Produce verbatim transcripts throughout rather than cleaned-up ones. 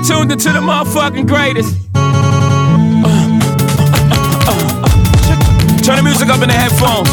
tuned into the motherfucking greatest. Turn the music up in the headphones.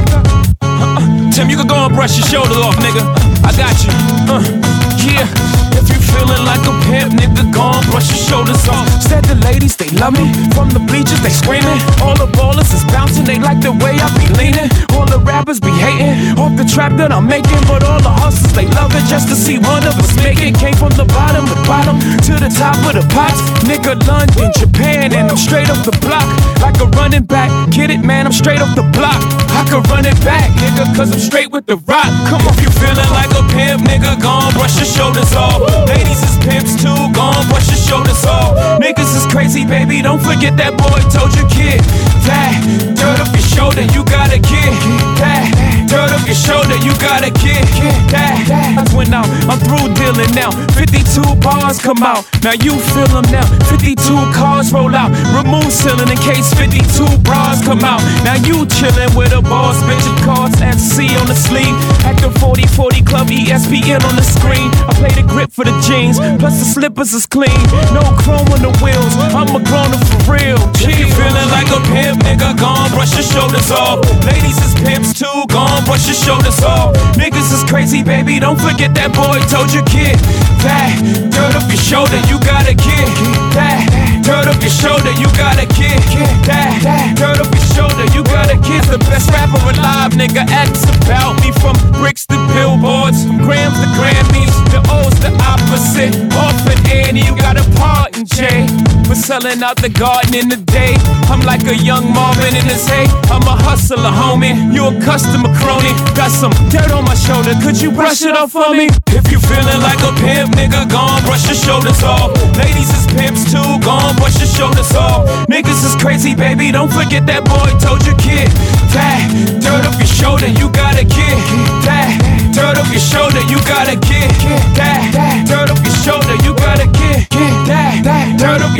Tim, you can go and brush your shoulders off, nigga. I got you. Uh, yeah. If you feeling like a pimp, nigga, go and brush your shoulders off. Said the ladies, they love me. From the bleachers, they screaming. All the ballers is bouncing, they like the way I be leaning. All the rappers be hating off the trap that I'm making. But all the hustlers, they love it just to see one of us make it. Came from the bottom, the bottom to the top of the pots. Nigga, London, Japan, and I'm straight off the block. Like a running back, get it, man, I'm straight off the block. I could run it back, nigga, cause I'm straight with the rock. Come on, if you feeling like a pimp, nigga, gon' brush your shoulders off. Ladies is pimps too, gon' brush your shoulders off. Niggas is crazy, baby, don't forget that boy told you, kid. That dirt off your shoulder, you gotta get that. Dirt off your shoulder, you gotta get that. I went out, I'm through dealing now. fifty-two bars come out, now you feel them now. fifty-two cars roll out, remove ceiling in case fifty-two bras come out. Now you chillin' with a boss, bitch, and cards F C on the sleeve. At the forty forty club, E S P N on the screen. I play the grip for the jeans, plus the slippers is clean. No chrome on the wheels, I'm a grown-up for real. If you feeling like a pimp, nigga, gon' brush your shoulders off. Ladies is pimps too, gon' brush your shoulders off. Niggas is crazy, baby, don't forget that boy told you, kid. That dirt off your shoulder, you gotta get that. Dirt off your shoulder, you gotta get that. Dirt off your shoulder, you gotta get the best rapper alive, nigga. Acts about me from bricks to billboards, from grams to Grammys. The O's the opposite. Off and Annie, you got a pardon, Jay. For selling out the garden in the day. I'm like a young Marvin in his hay. I'm a hustler, homie. You a customer crony. Got some dirt on my shoulder. Could you brush it off for me? If you feeling like a pimp, nigga, gon' brush your shoulders off. Ladies is pimps too, gon' brush your shoulders off. Niggas is crazy, baby. Don't forget that boy told you, kid. That dirt off your shoulder, you gotta get that. Dirt off your shoulder, you gotta get